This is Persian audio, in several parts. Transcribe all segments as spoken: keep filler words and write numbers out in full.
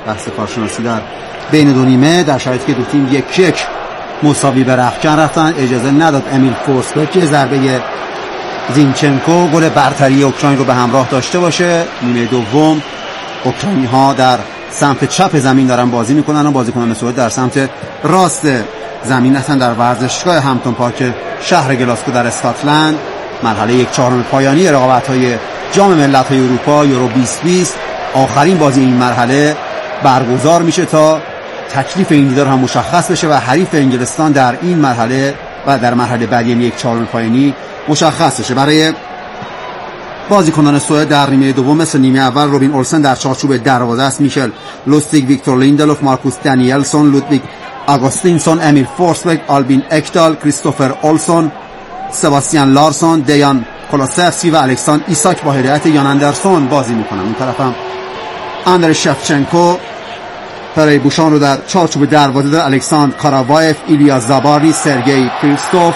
بحث کارشناسی در بین دو نیمه در شرایطی که دو تیم یک یک مساوی به رختکن رفتن. اجازه نداد امیل فورسبرگ که ضربه زینچنکو گل برتری اوکراین رو به همراه داشته باشه. نیمه دوم اوکراینی ها در سمت چپ زمین دارن بازی میکنن و بازیکنان سوئد در سمت راست زمین هستن در ورزشگاه همپتون پارک شهر گلاسکو در اسکاتلند. مرحله یک چهارم پایانی رقابت‌های جام ملت‌های اروپا یورو بیست بیست آخرین بازی این مرحله برگزار میشه تا تکلیف این دیدار هم مشخص بشه و حریف انگلستان در این مرحله و در مرحله بعدی یک چهارم پایانی مشخص بشه. برای بازیکنان سوئد در نیمه دوم مثل نیمه اول روبین اولسن در چارچوب دروازه است. میشل لوستیگ، ویکتور لیندلوف، مارکوس دانیلسون، لودویگ آگوستینسون، امیل فورسبرگ، آلبین اکدال، کریستوفر اولسون، سباستیان لارسون، دیان کولوسفسکی و الکساندر ایساک با هدایت یان اندرسون بازی میکنن. اون طرف هم اندری شفچنکو برای بوشان رو در چارچوب دروازه داره. الکساندر کاراوایف، ایلیا زاباری، سرگئی کریستوف،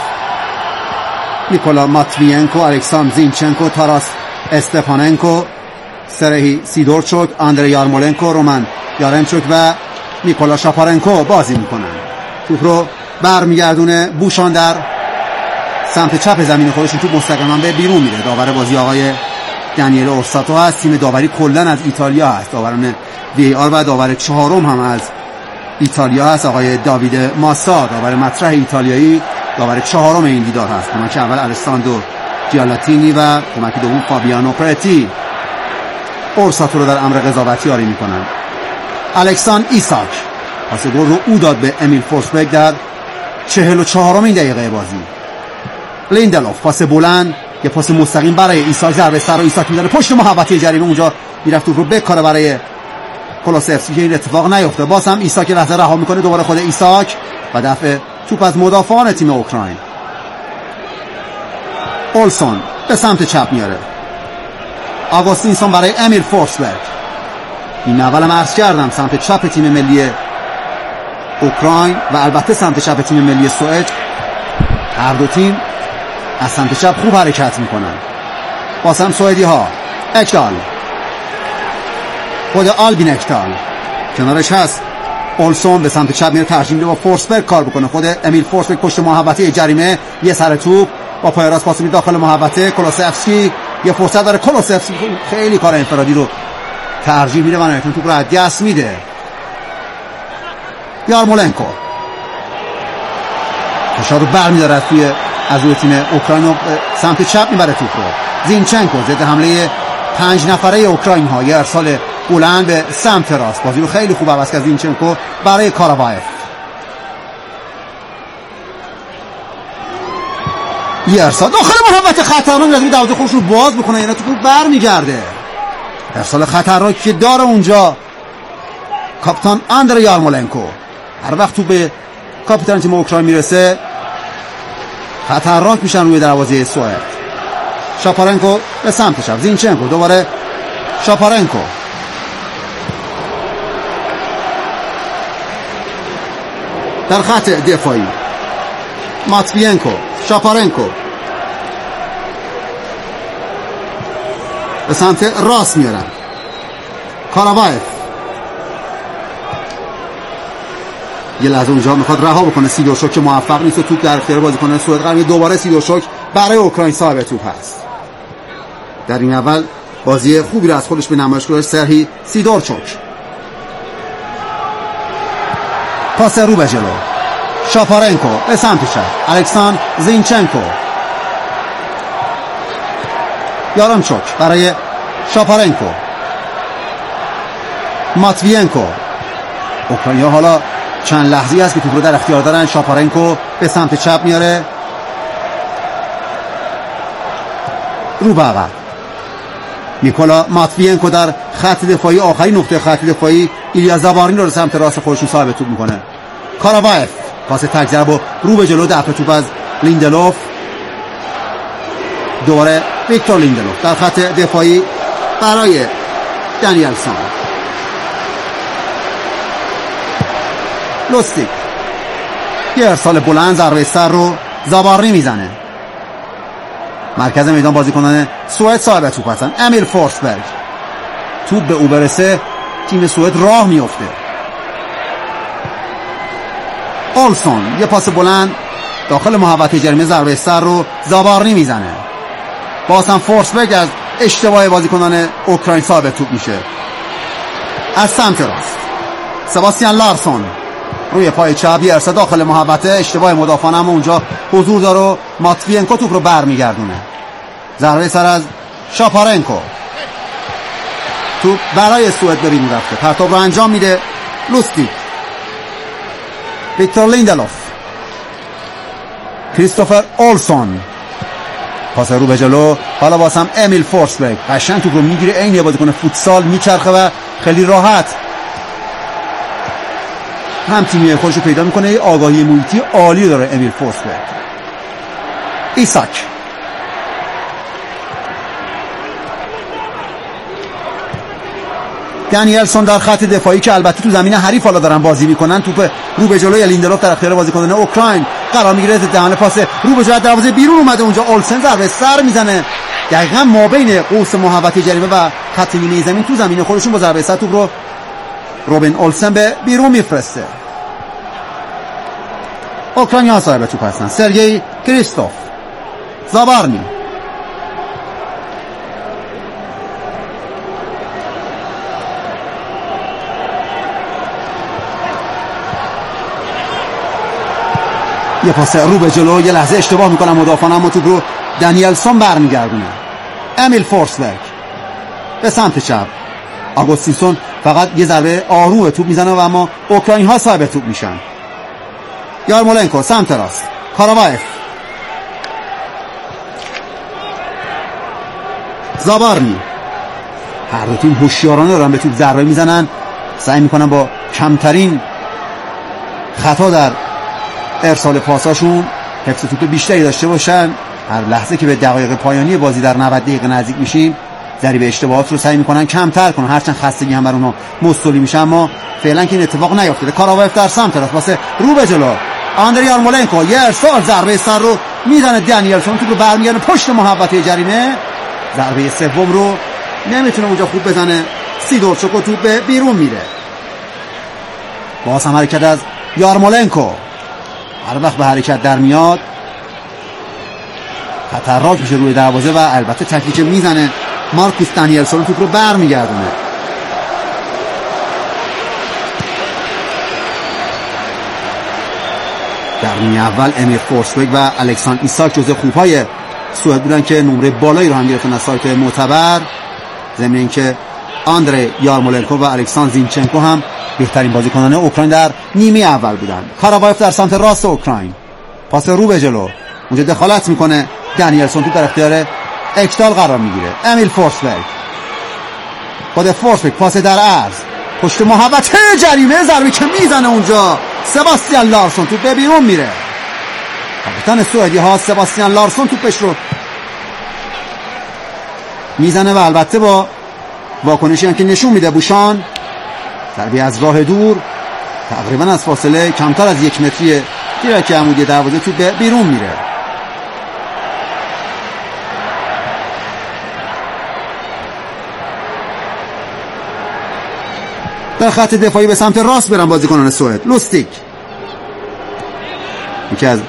نیکولا ماتوینکو، الکساندر زینچنکو، تاراس استپاننکو، سرهی سیدورچوک، آندری یارمولنکو، رومان یارمچوک و نیکولا شاپارنکو بازی میکنن. توپ رو برمیگردونه بوشان در سمت چپ زمین خودشون، توپ مستقیما به بیرون میره. داور بازی آقای دانیل اورساتو هست. تیم داوری کلا از ایتالیا هست. داوران وی آر و داور چهارم هم از ایتالیا هست. آقای داوید ماسا داور مطرح ایتالیایی داور چهارم این دیدار هست. کمک اول الستاندو جیالاتینی و کمک دوم فابیانو پرتی اورساتو رو در امر قضاوتی آری میکنن. الکساندر ایساک پاس گل رو او داد به امیل فورسبرگ در چهل و چهارم این دقیقه بازی. لیندلوف پاس بلند، یه پاس مستقیم برای ایساک، ضربه سر رو ایساک میزنه پشت محوطه جریمه، اونجا میرفت توپ رو بکاره برای کولوسفسکی که این اتفاق نیفته. باز هم ایساک لحظه رها میکنه، دوباره خود ایساک و دفع توپ از مدافعان تیم اوکراین. اولسون به سمت چپ میاره، آگوستینسون برای امیل فورسبرگ. این اولم عرض کردم سمت چپ تیم ملی اوکراین و البته سمت چپ تیم ملی سوئد، هر دو تیم از سمت چپ خوب حرکت میکنن. باز هم سوئدی ها. اکدال، خود آلبین اکدال کنارش هست. اولسون به سمت چپ میره، ترجیح میده با فورسبرگ کار بکنه. خود امیل فورسبرگ پشت محوطه جریمه، یه سر توپ با پای راست پاس میده داخل محوطه. کولوسفسکی یه فرصت داره، کولوسفسکی خیلی کار انفرادی رو ترجیح میده و نهایتاً توپ رو از دست میده. یارمولنکو فشار رو برمی‌داره از توی از روی تیم اوکراین و سمت چپ میبره توپ رو. زینچنکو ضد حمله پنج نفره اوکراین ها، یه ارسال بلند به سمت راست، بازی رو خیلی خوب عوض کرد زینچنکو برای کاراوایف. یه ارسال داخل محوطه خطرناک، لازم دروازه خودش رو باز بکنه، یعنی توپ برمیگرده. ارسال خطرناکی که داره اونجا کاپیتان اندری یارمولنکو. هر وقت توپ به کاپیتان تیم اوکراین میرسه خطرناک میشن روی دروازه سوئد. شاپارنکو به سمت چپ، زینچنکو دوباره شاپارنکو، در خط دفاعی ماتوینکو، شاپارنکو به سمت راست میارن. کاراوایف یه لحظه اونجا میخواد رها بکنه سیدورشوک که موفق نیست و توپ در اختیار بازیکن سوئد قرار میده. دوباره سیدورشوک برای اوکراین صاحب توپ هست. در این اول بازی خوبی رو از خودش به نمایش گذاشت سرهی سیدورچوک. پاس رو به جلو، شاپارنکو به سمت چپ، الکساندر زینچنکو، یارمچوک برای شاپارنکو، ماتوینکو. اوکراینیا حالا چند لحظه‌ای است که توپ رو در اختیار دارن. شاپارنکو به سمت چپ میاره، رو به عقب. نیکولا ماتوینکو در خط دفاعی، آخرین نقطه خط دفاعی، ایلیا زابارین رو سمت راست خودشون صاحب توپ میکنه. کاراوایف پاس تک ضرب و رو به جلو، دفع توپ از لیندلوف. دوباره ویکتور لیندلوف در خط دفاعی برای دانیلسون. لوستیک یه ارسال بلند، ضربه سر رو زابارنی میزنه. مرکز میدان بازیکنان سوئد صاحب توپ هستن. امیل فورسبرگ توپ به او برسه تیم سوئد راه میفته. اولسون یه پاس بلند داخل محوطه جریمه، ضربه سر رو زابارنی میزنه. باز هم فورسبرگ از اشتباه بازیکنان اوکراین ثابت توپ میشه. از سمت راست سباستیان لارسون روی پای چپ ارسال داخل محوطه، اشتباه مدافعان هم اونجا حضور داره و ماتوینکو توپ رو برمیگردونه. ضربه سر از شاپارنکو، توپ برای سوئد به بیرون رفته. پرتاب رو انجام میده لوستیک، ویکتور لیندلوف، کریستوفر اولسون، پاس رو به جلو. حالا واسم امیل فورسبرگ قشنگ توپ رو میگیره، عین بازیکن فوتسال میچرخه و خیلی راحت هم تیمی خودش رو پیدا میکنه. آگاهی محیطی عالی داره امیل فورسبرگ. ایساک، دنیلسون در خط دفاعی که البته تو زمین حریف حالا دارن بازی میکنن. توپ رو به جلوی لیندلوف در اختیار بازیکنان اوکراین قرار میگیره. دهن پاس رو به جلوی دروازه بیرون اومده. اونجا اولسن ضربه سر میزنه دقیقاً ما بین قوس محوطه جریمه و خط نیمه زمین تو زمین خودشون. با ضربه سر توپ رو روبین اولسن به بیرون میفرسته. اوکراینیا صاحب توپ هستن. سرگئی کریستوف، زابارنی، یه پاس رو به جلو، یه لحظه اشتباه میکنم مدافعان، اما توپ رو دنیلسون برمیگردونه. امیل فورسبرگ به سمت چپ، آگوستینسون فقط یه ضربه آروم توپ میزنه و اما اوکراین ها صاحب توپ میشن. یارمولنکو سمت راست، کاراوایف، زابارنی. هر دو تیم هوشیارانه دارن به توپ ضربه میزنن، سعی میکنن با کمترین خطا در ارسال پاساشون حفظ توپ بیشتری داشته باشن. هر لحظه که به دقایق پایانی بازی در نود دقیقه نزدیک میشیم، ضریب اشتباهات رو سعی میکنن کمتر کنن، هرچند خستگی هم بر اونها مستولی میشه، اما فعلا که این اتفاق نیافتاده. کاراوایف در سمت راست، واسه رو به جلو آندری یارمولنکو، یه ارسال ضربه سر رو میزنه دنیلسون، توپ رو برمیگردونه پشت محوطه جریمه. ضربه سوم رو نمیتونه اونجا خوب بزنه، سیدورچوک توپ به بیرون میره. باز هم حرکت از یارمولنکو، هر وقت به حرکت در میاد خطرناک میشه روی دروازه و البته تکلیچ میزنه. مارکوس دنیلسون توپ رو برمیگردونه. در نیمه اول امیل فورسبرگ و الکساندر ایساک جزو خوبهای سوئد بودن که نمره بالایی رو هم گرفتن از سایت معتبر، ضمن اینکه آندری یارمولنکو و الکساندر زینچنکو هم بهترین بازیکنان اوکراین در نیمه اول بودن. کاراوایف در سمت راست اوکراین، پاس رو به جلو، اونجا دخالت میکنه دنیلسون، توپ در اختیار اکتال قرار میگیره. امیل فورسبرگ، خود فورسبرگ، پاس در عرض پشت محوطه جریمه، ضربه که میزنه اونجا سباستیان لارسون، توپ به بیرون میره. کاپیتان سوئدی ها سباستیان لارسون توپش رو میزنه و البته با واکنشی هم که نشون میده بوشان، ضربه از راه دور تقریبا از فاصله کمتر از یک متری تیرک عمودی دروازه توپ به بیرون میره. در خط دفاعی به سمت راست برن بازیکنان سوئد. لوستیک یکی از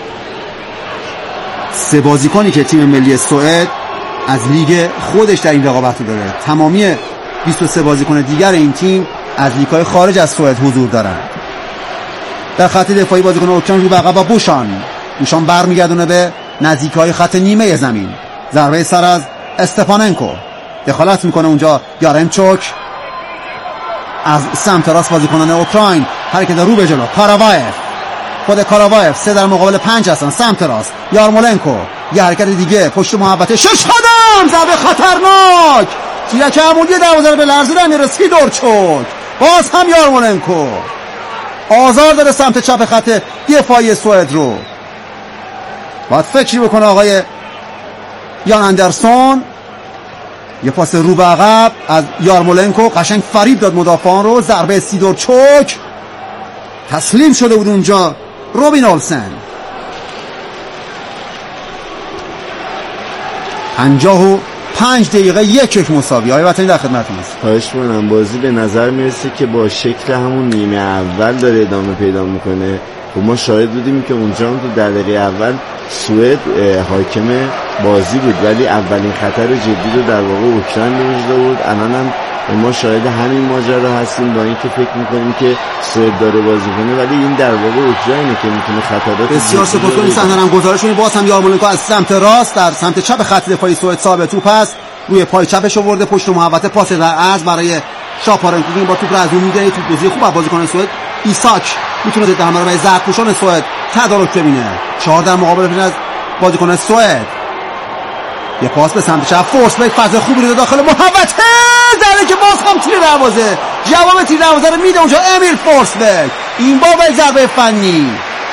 سه بازیکنی که تیم ملی سوئد از لیگ خودش در این رقابت رو داره. تمامی بیست و سه بازیکن دیگر این تیم از لیگ‌های خارج از سوئد حضور دارن. در خط دفاعی بازیکن اوکراین رو به عقب بوشان بوشان برمیگردونه به نزدیک‌های خط نیمه زمین. ضربه سر از استپاننکو، دخالت میکنه اونجا یارمچوک. از سمت راست بازیکنان اوکراین حرکت رو به جلو، کاراوایف، خود کاراوایف، سه در مقابل پنج هستن. سمت راست یارمولنکو، یه حرکت دیگه پشت محوطه، شش قدم، ضربه خطرناک، تیرک عمودی دروازه رو به لرزیدن میرسید. سیدورچوک، باز هم یارمولنکو آزار داره سمت چپ خط دفاعی سوئد رو. باید فکری بکنه آقای یان اندرسون. یه پاس رو به عقب از یارمولنکو، قشنگ فریب داد مدافعان رو. ضربه سیدورچوک، تسلیم شده بود اونجا روبین اولسن. پنجاه و پنج دقیقه یک یک مساوی. آیا وطنی در خدمتتون است. خواهش می‌کنم. بازی به نظر میرسه که با شکل همون نیمه اول داره ادامه پیدا میکنه. و ما شاهد بودیم که اونجا هم تو در دقیقه اول سوئد حاکم بازی بود، ولی اولین خطر جدی رو در واقع اوکراین به وجود آورد. الان هم ما شاهد همین ماجرا هستیم، با اینکه فکر میکنیم که سوئد داره بازی کنه، ولی این در واقع اوکراینه که میتونه خطرات بسیار سپاسگزارم. این صحنه هم گزارش کنیم. باز هم یارمولنکو از سمت راست در سمت چپ خط دفاعی سوئد صاحب توپ است، روی پای چپش آورده، پشت محوطه، پاس در عرض برای شاپارنکو که با توپ رو از اون میده. توپ بازی خوب بازیکن سوئد ایساک میتونه ضد حمله رو برای زرتپوشان سوئد تدارک ببینه. چهار در مقابل از بازیکن سوئد. یه پاس به سمت چپ، فورسبک فاز خوبی رو داخل محوطه، زنه که باز هم تیر دروازه، جواب تیر دروازه رو میده اونجا امیل فورسبک. این بار به ضربه فنی،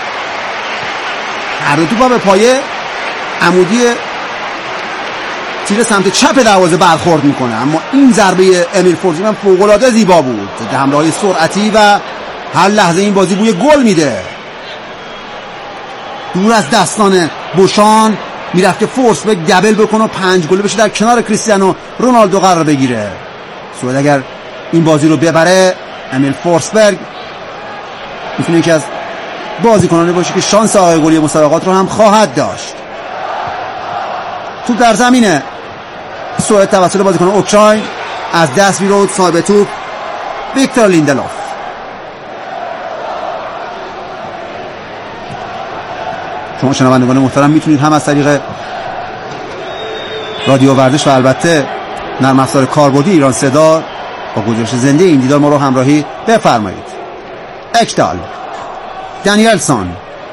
هر دو توپ به پایه عمودی تیر سمت چپ دروازه برخورد میکنه، اما این ضربه امیل فورسبک هم فوق العاده زیبا بود، ضد حمله‌های سرعتی و هر لحظه این بازی بوی گل میده. دور از دستان بوشان میرفت که فورسبک دبل بکنه و پنج گل بشه، در کنار کریستیانو رونالدو قرار بگیره. سوئد اگر این بازی رو ببره، امیل فورسبرگ میتونه یکی از بازیکنانی باشه که شانس آقای گلی مسابقات رو هم خواهد داشت. توپ در زمینه، سوئد توسط بازیکن اوکراین از دست میرود. صاحب توپ ویکتور لیندلوف. شما شنوندگان محترم میتونید هم از طریق رادیو ورزش و البته نرم افزار کاربردی ایران صدا با گزارش زنده این دیدار ما رو همراهی بفرمایید. اکدال، دانیلسون،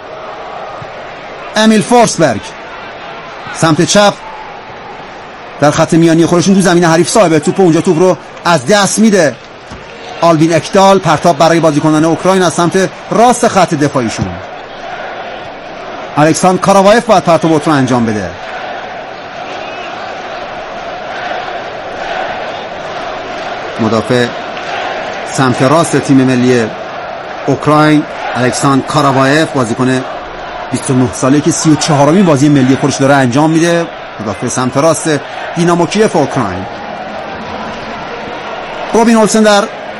امیل فورسبرگ سمت چپ در خط میانی خودشون تو زمین حریف صاحب توپ، اونجا توپ رو از دست میده. آلبین اکدال پرتاب برای بازیکنان اوکراین از سمت راست خط دفاعیشون. الکساندر کاراوایف باید پرتاب رو انجام بده. مدافع سمت راست تیم ملی اوکراین الکساندر کاراوایف، بازیکن بیست و نه ساله که سی و چهارمین بازی ملی خودش داره انجام میده. مدافع سمت راست دینامو کیف اوکراین. روبین اولسن در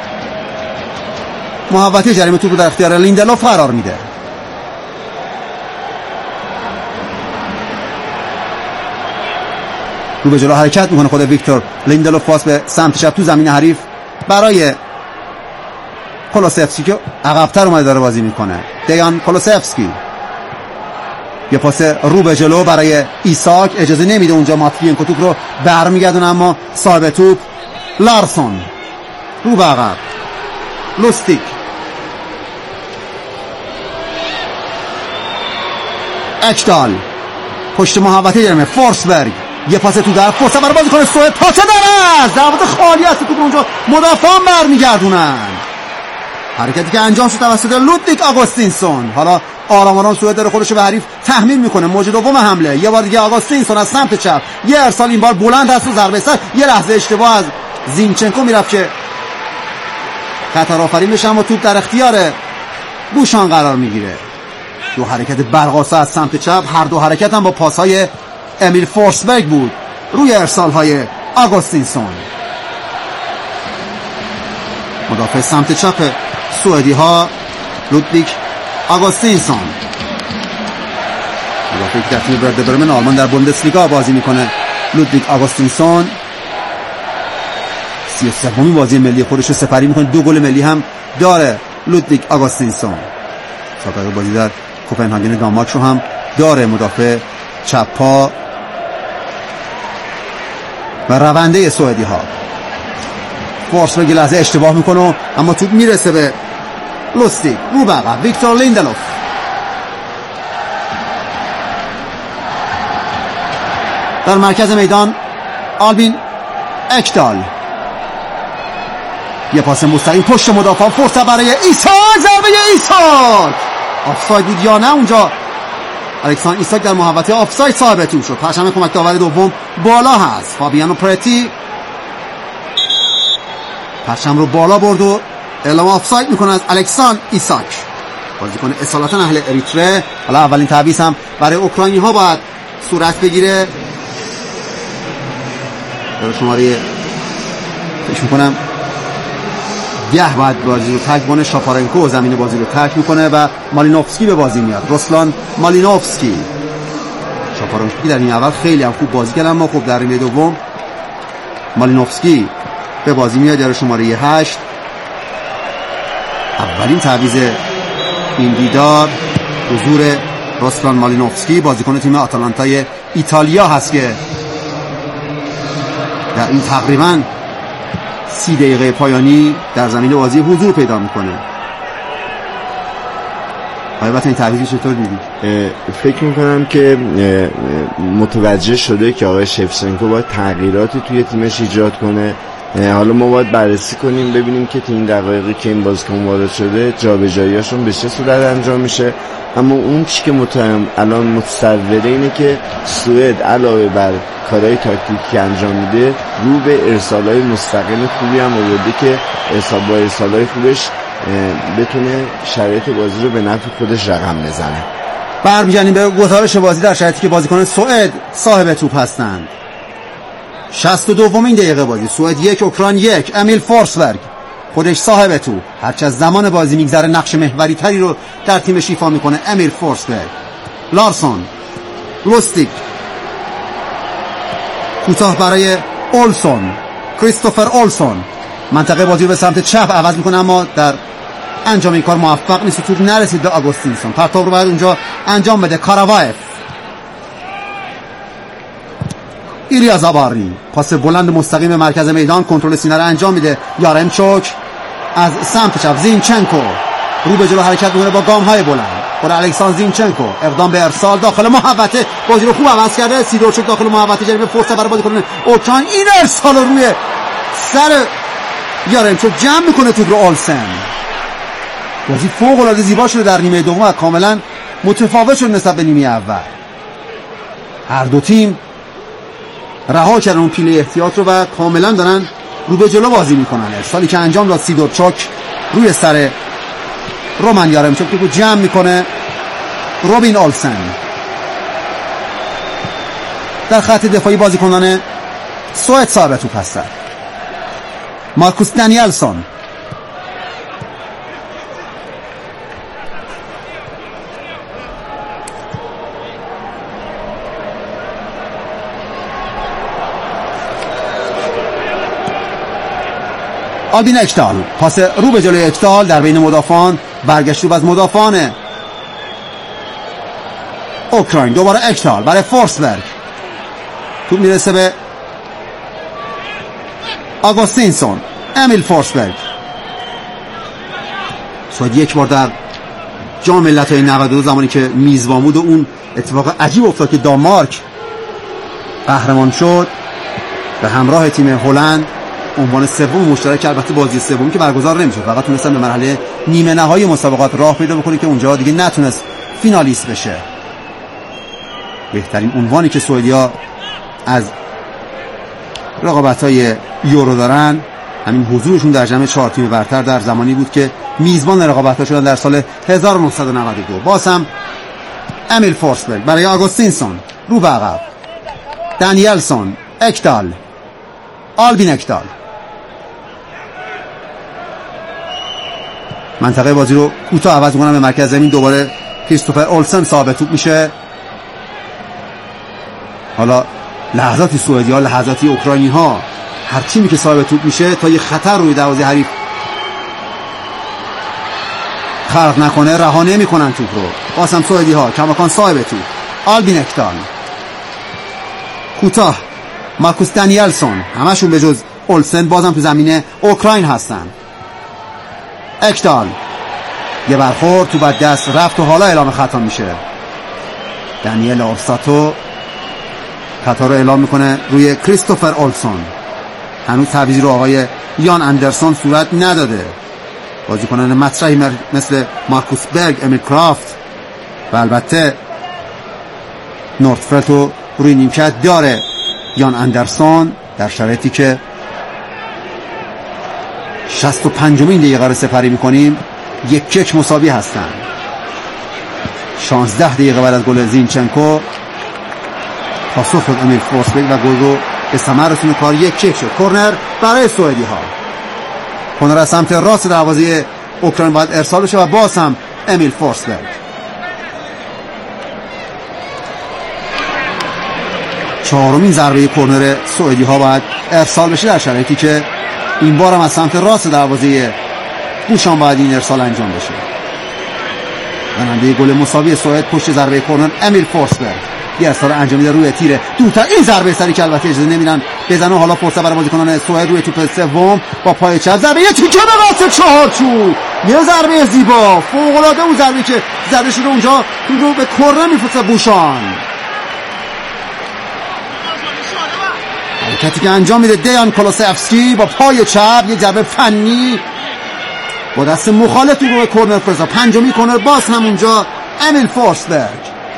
محوطه جریمه توپ رو در اختیار لیندلوف قرار میده. رو به جلو حرکت میکنه خود ویکتور لیندلوف، پاس به سمت چپ تو زمین حریف برای کولوسفسکی که عقب‌تر اومده داره بازی میکنه. دیان کولوسفسکی، یه پاس رو به جلو برای ایساک، اجازه نمیده اونجا ماتوینکو توپ رو برمیگردونه، اما صاحب توپ لارسون رو به عقب. لوستیک، اکدال پشت محوطه جرمه، فورسبرگ یه پاس تو در فرصت برای بازیکن سوئد، پاس داره ضربات خالی است، توپ اونجا مدافعان برمیگردونن. حرکتی که انجام شد توسط لودویگ آگوستینسون. حالا آرام آرام سوئد داره خودش به حریف تحمیل میکنه. موج دوم حمله، یه بار دیگه آگوستینسون از سمت چپ، یه ارسال این بار بلند هست و ضربه سر. یه لحظه اشتباه از زینچنکو میرفت که خطر آفرین بشه، اما توپ در اختیار بوشان قرار میگیره. دو حرکت برقاسا از سمت چپ، هر دو حرکت هم با پاسهای امیل فورسبرگ بود روی ارسال‌های آگوستینسون. مدافع سمت چپ سوئدی ها لودویگ آگوستینسون، مدافعی که در تیم ورده برمن آلمان در بوندسلیگا بازی میکنه. لودویگ آگوستینسون سی و سومین بازی ملی خودش رو سپری میکنه، دو گل ملی هم داره. لودویگ آگوستینسون سابقه بازی در کوپنهاگن دانمارک رو هم داره. مدافع چپ پا و رونده سوئدی ها. فورسبرگ لحظه اشتباه میکنه، اما توپ میرسه به لوستیک رو بقى. ویکتور لیندلوف در مرکز میدان. آلبین اکدال یه پاس مستقیم پشت مدافع، فرصت برای ایساک، ضربه ایساک آفساید بود یا نه اونجا. الکساندر ایساک در محوطه آفساید صاحب توپ شد. پرچم کمک داور دوم بالا هست. فابیانو پرتی پرچم رو بالا برد و اعلام آفساید میکنه از الکساندر ایساک، بازیکن اصالتا اهل اریتره. حالا اولین تعویض هم برای اوکراینی ها باید صورت بگیره. شماره فکر میکنم ده باید بازی رو ترک کنه. شاپارنکو زمین بازی رو ترک میکنه و مالینوفسکی به بازی میاد. رسلان مالینوفسکی. شاپارنکو در این اول خیلی هم خوب بازی کرد، اما خب در نیمه دوم مالینوفسکی به بازی میاد در شماره هشت. اولین تعویض این دیدار حضور رسلان مالینوفسکی، بازیکن تیم آتالانتای ایتالیا هست که در این تقریباً سی دقیقه پایانی در زمین بازی حضور پیدا میکنه. البته این تعویض چطور دیدی؟ فکر میکنم که متوجه شده که آقای شفچنکو باید تغییراتی توی تیمش ایجاد کنه. حالا ما باید بررسی کنیم ببینیم که این دقایقی که این بازیکن وارد شده جابجایی‌هاشون به چه صورت انجام میشه. اما اون چی که متهم الان متصوره اینه که سوئد علاوه بر کارهای تاکتیکی که انجام میده رو به ارسال‌های مستقل خوبی هم آورده که ارسال با ارسال‌های خوبش بتونه شرایط بازی رو به نفع خودش رقم بزنه. برمیگردیم به گزارش بازی در شرایطی که بازیکنان سوئد صاحب توپ هستند. شصت و دومین دقیقه بازی، سوئد یک اوکراین یک. امیل فورسبرگ خودش صاحب توپ، هرچه از زمان بازی میگذره نقش محوری تری رو در تیمش ایفا میکنه. امیل فورسبرگ. لارسون، لوستیک، کوتاه برای اولسون، کریستوفر اولسون، منطقه بازی رو به سمت چپ عوض میکنه اما در انجام این کار موفق نیست. توپ نرسید به آگوستینسون. پرتاب رو باید اونجا انجام بده کاراوایف. ایلیا زاباری پاس بلند مستقیم مرکز میدان، کنترل سینه رو انجام میده. یارمچوک از سمت چپ. زینچنکو رو به جلو حرکت میکنه با گام های بلند. خود الکساندر زینچنکو اقدام به ارسال داخل محوطه، بازی رو خوب عوض کرده. سیدورچوک داخل محوطه جریمه، فرصت برای بازیکن اوکراین. این ارسال رو روی سر یارمچوک جمع میکنه توپ رو اولسن. بازی فوق العاده زیبا شده در نیمه دوم و کاملا متفاوت شد نسبت به نیمه اول. هر دو تیم رها کردن اون پیله احتیاط رو و کاملا دارن رو به جلو بازی میکنن. ارسالی که انجام داد سیدورچوک روی سر رومن یارمچوک رو جمع میکنه روبین اولسن. در خط دفاعی بازیکنان سوئد صاحب توپ هستند. مارکوس دانیلسون، آلبین اکتال، پاس رو به جلوی اکتال در بین مدافعان، برگشت رو از مدافعان اوکراین. دوباره اکتال برای فورسبرگ، توپ میرسه به آگوستینسون. امیل فورسبرگ. سوئد یک بار در جام ملت‌های نود و دو زمانی که میزبان بود و اون اتفاق عجیب افتاد که دانمارک قهرمان شد، به همراه تیم هلند عنوان سوم مشترک، البته بازی سومی که برگزار نمیشد، فقط تونستن به مرحله نیمه نهایی مسابقات راه پیدا بکنه که اونجا دیگه نتونست فینالیست بشه. بهترین عنوانی که سوئدیا از رقابت‌های یورو دارن همین حضورشون در جمع چهار تیم برتر در زمانی بود که میزبان رقابت‌ها شدن در سال هزار و نهصد و نود و دو. باز هم امیل فورسبرگ برای آگوستینسون رو به عقب. دانیلسون، اکتال، آلبین اکتال. منطقه بازی رو کوتاه عوض می‌کنن به مرکز زمین. دوباره کریستوفر اولسن صاحب توپ میشه. حالا لحظاتی سوئدی‌ها، لحظاتی اوکراینی‌ها، هر تیمی که صاحب توپ میشه تا یه خطر روی دروازه حریف خلق نکنه رها نمی‌کنن توپ رو. واسم سوئدی‌ها کماکان صاحب توپ. آلبین اکتال، کوتاه مارکوس دانیلسون، همشون به جز اولسن بازم تو زمین اوکراین هستن. اکتال یه برخورد تو بعد دست رفت و حالا اعلام خطا میشه. دانیل اورساتو خطا رو اعلام میکنه روی کریستوفر اولسون. هنوز تعویضی رو آقای یان اندرسون صورت نداده. بازیکنان مطرحی مثل مارکوس برگ، امیل کرافت و البته نورتفلتو روی نیمکت داره. یان اندرسون در شرایطی که شصت و پنجمین دقیقه رو سپری میکنیم یک یک مساوی هستن. شانزده دقیقه بعد از گل زینچنکو پاسخ داد امیل فورسبرگ و گل رو به ثمر رسون کار یک یک شد. کرنر برای سوئدی ها. کرنر از سمت راست دروازه اوکراین باید ارسال بشه و باز هم امیل فورسبرگ. چهارمین ضربه کرنر سوئدی ها باید ارسال بشه در شرایطی که این بار هم از سمت راست دروازه بوشان باید این ارسال انجام بشه. راننده گل مساوی سوئد پشت ضربه کرنر امیل فورسبرگ یه ارسال انجام میده روی تیر دوتا. این ضربه سری که البته اجازه نمیدن بزنه. حالا فرصت برای بازیکنان سوئد روی توپ سوم با پای چپ ضربه یه تیکه به واسه چهارچوب. یه ضربه زیبا فوق العاده اون ضربه که زده شده اونجا رو به کرنر میفرسته بوشان. حرکتی که انجام میده دیان کولوسفسکی با پای چپ یه ضربه فنی با دست مخالف رو به کرنر فرستاد. پنجمی کرنر باز هم اونجا امیل فورسبرگ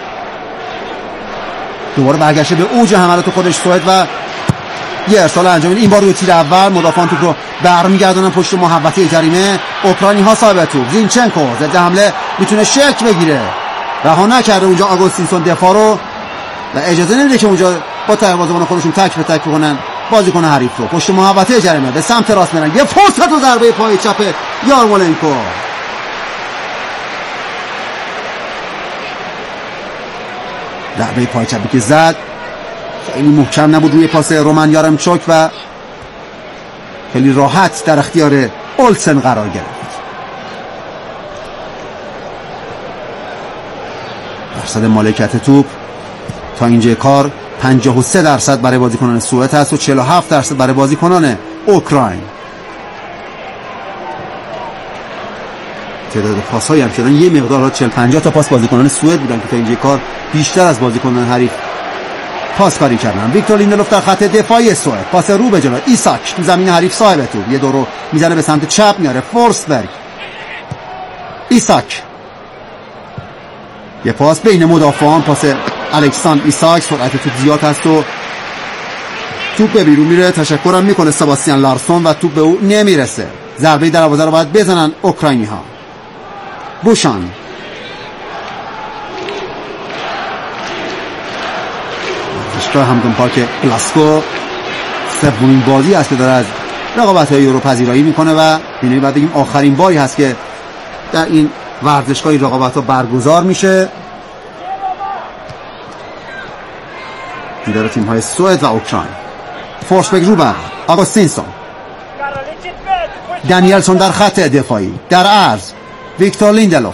دوباره برگشته به اوج حملات خودش سوئد و یه ارسال انجام میده. این بار روی تیر اول مدافعان توپ رو برمیگردونن پشت محوطه جریمه. اوکراینی ها صاحب توپ. زینچنکو ضد حمله میتونه شک بگیره. رها نکرده اونجا آگوستینسون دفاع رو و اجازه نمیده که اونجا با دروازه‌بان خودشون تک به تک بکنن بازیکن حریف رو. پشت محوطه جریمه به سمت راست میرن. یه فرصت و ضربه پای چپ یارمولنکو. ضربه پای چپی که زد خیلی محکم نبود روی پاس رومن یارمچوک و خیلی راحت در اختیار اولسن قرار گرفت. درصد مالکیت توپ تا اینجا کار پنجاه و سه درصد برای بازیکنان سوئد هست و چهل و هفت درصد برای بازیکنان اوکراین. تعداد پاس‌هایی هم شدن یه مقدار چهل پنجاه تا پاس بازیکنان سوئد بودن که تا اینجا کار بیشتر از بازیکنان حریف پاس کاری کردن. ویکتور لیندلوف در خط دفاعی سوئد پاس رو به جلو. ایساک تو زمین حریف صاحب توپ یه دورو میزنه به سمت چپ میاره. فورسبرگ ایساک یه پاس بین مدافعان. پاس الکساندر ایساک. سرعت توپ زیاد هست و توپ به بیرون میره. تشکرم میکنه سباستیان لارسون و توپ به او نمیرسه. ضربه دروازه رو باید بزنن اوکراینی ها. بوشان ورزشگاه همدون پارک گلاسکو سومین بازی است که داره از رقابت‌های یورو پذیرایی میکنه و یعنی بعد بگیم آخرین باری هست که در این ورزشگاه رقابت‌ها برگزار میشه. این داره تیم‌های سوئد و اوکراین. فورسبرگ رو بر آگوستینسون. دانیلسون در خط دفاعی در عرض. ویکتور لیندلوف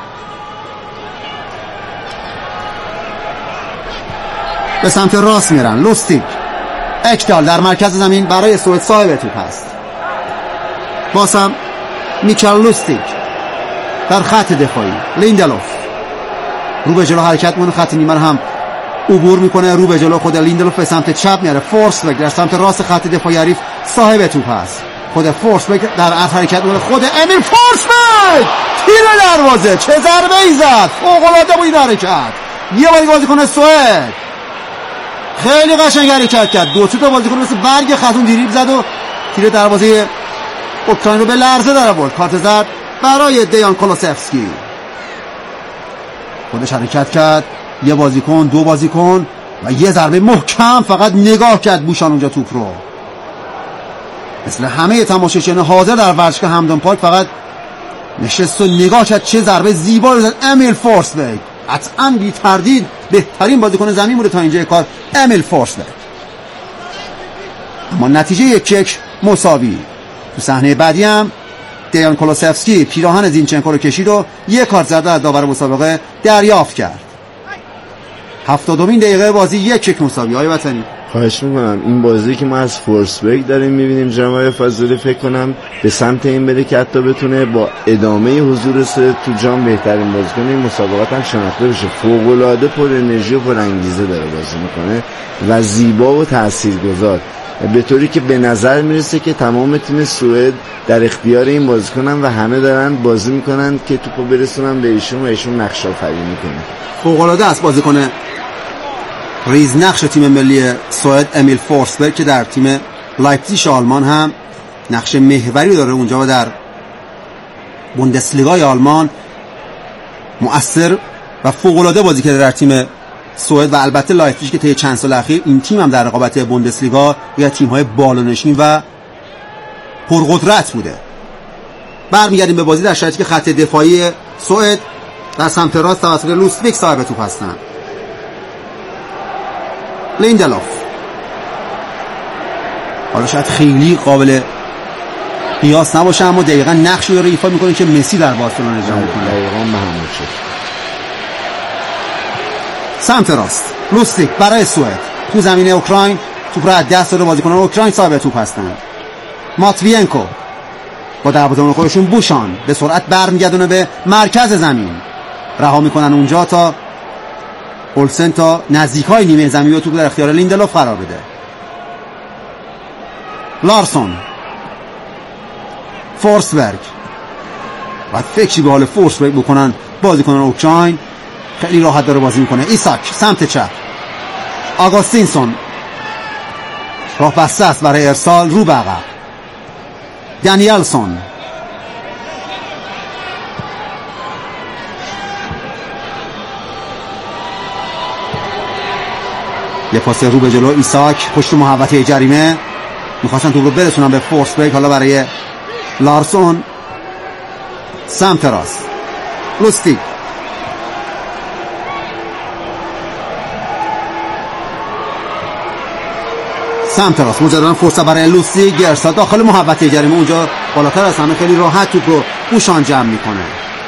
به سمت راست میرن. لوستیک اکدال در مرکز زمین برای سوئد صاحب توپ هست. بازم میکل لوستیک در خط دفاعی. لیندلوف رو به جلو حرکت میکنه. خط نیمه هم عبور میکنه. رو به جلو خود لیندلوف به سمت چپ میاره. فورسبرگ در سمت راست خط دفاعی حریف صاحب توپ هست. خود فورسبرگ در اصل حرکت میکنه. خود امیل فورسبرگ تیر دروازه. چه ضربه ای زد. فوق العاده بود این حرکت. یه بازی بازیکن سوئد خیلی قشنگ حرکت کرد. دو تا بازیکن مثل برگ خزون دریبل زد و تیر دروازه اوکراین رو به لرزه در آورد. کارت زرد برای دیان کولوسفسکی. خودش حرکت کرد. یه بازیکن دو بازیکن و یه ضربه محکم. فقط نگاه کرد بوشان اونجا توپ رو. مثل همه تماشاچیان حاضر در ورزشگاه همدون پارک فقط نشست و نگاه کرد. چه ضربه زیبایی زد امیل فورسبرگ. قطعاً بی تردید بهترین بازیکن زمین بوده تا اینجای کار امیل فورسبرگ. اما نتیجه یک یک مساوی. تو صحنه بعدی هم دیان کولوسفسکی پیراهن زینچنکو رو کشید و یک کارت زرد از داور مسابقه دریافت کرد. هفتادمین دقیقه بازی یک یک مساوی. آقای وطنی خواهش میکنم این بازی که ما از فورسبرگ داریم میبینیم جناب فضلی فکر کنم به سمت این بده که حتی بتونه با ادامه حضور سوئد تو جام بهترین بازیکن این مسابقات هم شناخته بشه. فوق العاده پر انرژی و پر انگیزه داره بازی میکنه و زیبا و تاثیرگذار، به طوری که به نظر میرسه که تمام تیم سوئد در اختیار این بازیکنن و همه دارن بازی میکنن که توپو برسونن به ایشون و ایشون نقش آفرینی میکنه. فوق العاده است بازیکن ریز نقش تیم ملی سوئد امیل فورسبرگ که در تیم لایپزیگ آلمان هم نقش محوری داره اونجا و در بوندسلیگای آلمان مؤثر و فوق العاده بازی کرده در تیم سوئد و البته لایپزیگ که طی چند سال اخیر این تیم هم در رقابت بوندسلیگا یا تیم‌های بالانشین و پرقدرت بوده. برمیگردیم به بازی در شرایطی که خط دفاعی سوئد در سمت راست توسط لوستویک صاحب توپ هستند. لیندلوف حالا شاید خیلی قابل قیاس نباشه اما دقیقاً نقشی رو ایفا میکنه که مسی در بارسلونا اجرا میکنه. دقیقاً به همون شکل. سمت راست لوستویک برای سوئد تو زمین اوکراین توپ رو از دست داده بازیکنان اوکراین صاحب توپ هستند. ماتوینکو با دروازه‌بان خودشون بوشان به سرعت برمیگردونه به مرکز زمین، رها میکنن اونجا تا اولسن تا نزدیکای نیمه زمین و توپ در اختیار لیندلوف قرار بده. لارسون فورسبرگ و فکری به حال فورسبرگ بکنن بازیکنان اوکراین، خیلی راحت داره بازی میکنه. ایساک سمت چپ، آگوستینسون راه بسته است برای ارسال رو به عقب. دانیلسون یه پاس رو به جلو، ایساک پشت محوطه جریمه میخواستن توپ رو برسونن به فورسبرگ، حالا برای لارسون سمت راست. لوستیک سمت راست مجددا فرصت برای لوستیک، ارسال داخل محوطه جریمه، اونجا بالاتر از همه خیلی راحت توپ رو بوشان جمع میکنه.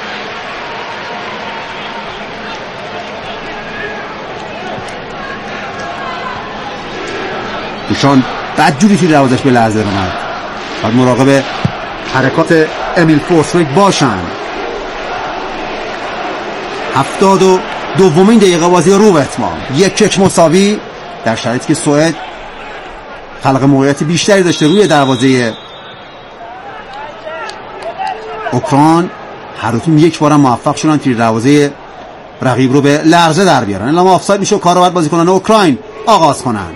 بوشان بدجوری توی دروازش به لرزه اومد. باید مراقب حرکات امیل فورسبرگ باشن. هفتاد و دومین دقیقه بازی رو به اتمام، یک یک مساوی در شرایطی که سوئد خلق موقعیت بیشتری داشته روی دروازه اوکراین. هر دو تیم یک بار موفق شدن توی دروازه رقیب رو به لرزه در بیارن. الا ما آفساید میشه و کارو باید بازیکنان اوکراین آغاز کنند.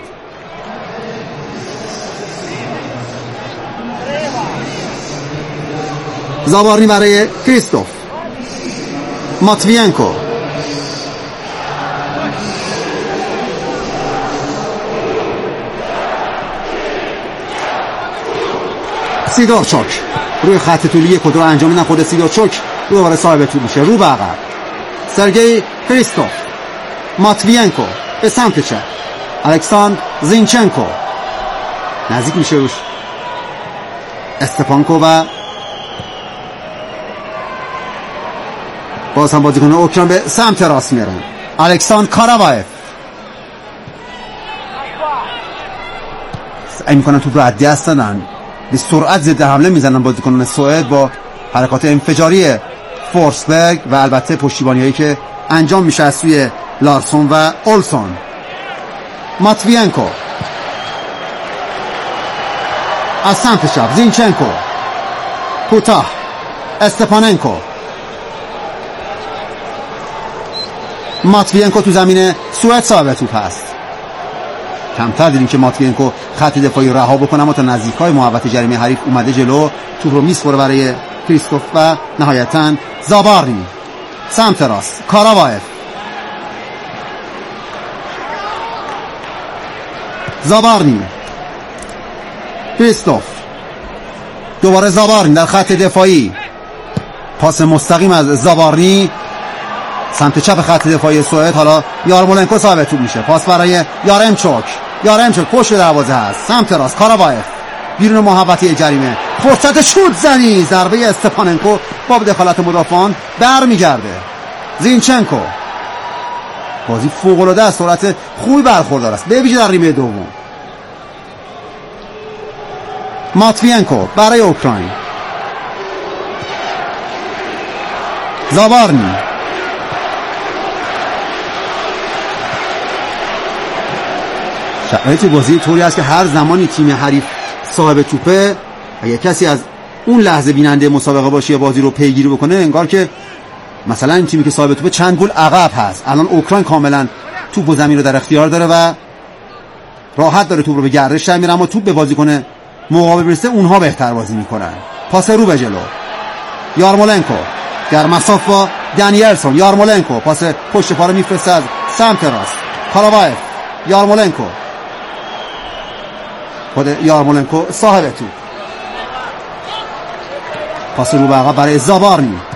زابارنی برای کریستوف، ماتوینکو سیدورچوک روی خط طولی کدو انجام میدن. خود سیدورچوک رو دوباره صاحب توپ میشه رو به عقب. سرگئی کریستوف، ماتوینکو به سمت چپ، الکساندر زینچنکو نزدیک میشه روش استپانکو و باز هم بازیکن اوکراین به سمت راست میرن. الکساندر کاراوایف سعی میکنن توپ رو از دست دادن، به سرعت ضد حمله میزنن بازیکنان سوئد با حرکات انفجاری فورسبرگ و البته پشتیبانیایی که انجام میشه از سوی لارسون و اولسون. ماتوینکو از سمت چپ، زینچنکو کوتاه، استپاننکو، ماتوینکو تو زمین سوئد صاحب توپ هست. کمتر دیدیم که ماتوینکو خط دفاعی رها بکنه اما تا نزدیکای محوطه جریمه حریف اومده جلو، توپ رو میسپره برای کریستوف و نهایتاً زابارنی سمت راست. کاراوایف، زابارنی، کریستوف، دوباره زابارنی در خط دفاعی، پاس مستقیم از زابارنی سمت چپ خط دفاعی سوئد. حالا یارمولنکو صاحب توپ میشه، پاس برای یارمچوک، یارمچوک پشت دروازه هست سمت راست. کاراوایف بیرون محوطه جریمه، فرصت شوت زنی، ضربه استپاننکو با دخالت مدافعان برمیگرده. زینچنکو بازی فوق العاده است، سرعت خوبی برخوردار است به ویژه در نیمه دوم. ماتوینکو برای اوکراین، زابارنی، شرایط بازی طوری است که هر زمانی تیم حریف صاحب توپه اگه کسی از اون لحظه بیننده مسابقه باشه یا بازی رو پیگیری بکنه انگار که مثلا این تیمی که صاحب توپه چند گل عقب هست. الان اوکراین کاملا توپ و زمین رو در اختیار داره و راحت داره توپ رو به گردش در میاره، اما توپ به بازیکن مقابل برسه اونها بهتر بازی میکنن. پاس رو به جلو، یارمولنکو در مساف با دانیلسون، یارمولنکو پاس پشت پا رو میفرسته از سمت راست کالاوایف، یارمولنکو، خود یارمولنکو صاحب توپ، پاس رو به عقب برای زابارنی.